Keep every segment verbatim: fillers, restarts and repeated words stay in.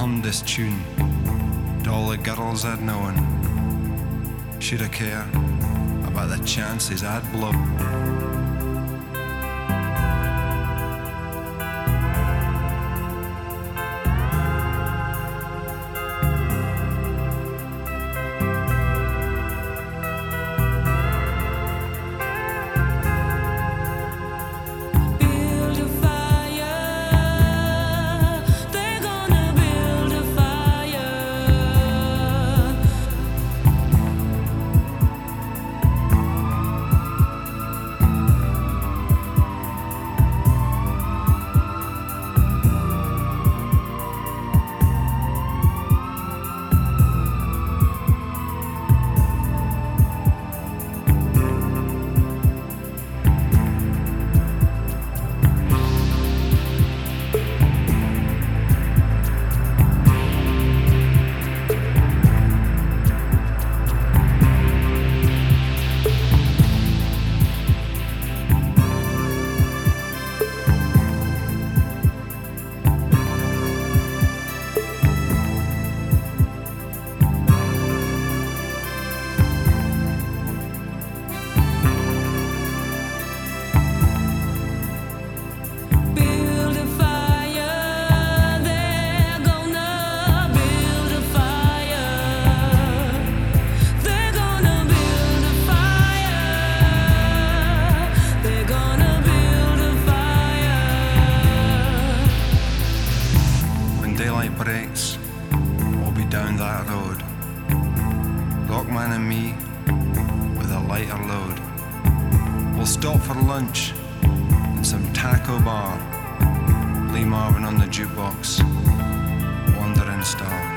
hummed this tune to all the girls I'd known. Should I care about the chances I'd blow? Breaks, we'll be down that road. Lockman and me with a lighter load. We'll stop for lunch in some taco bar. Lee Marvin on the jukebox, Wandering Star.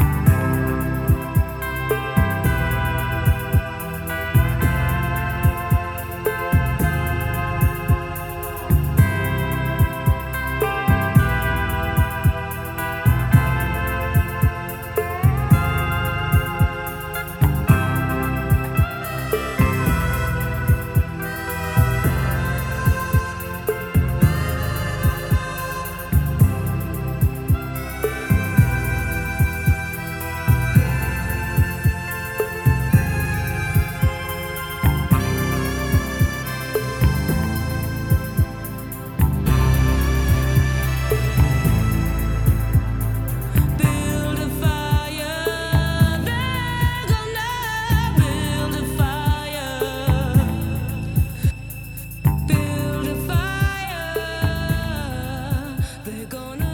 They're gonna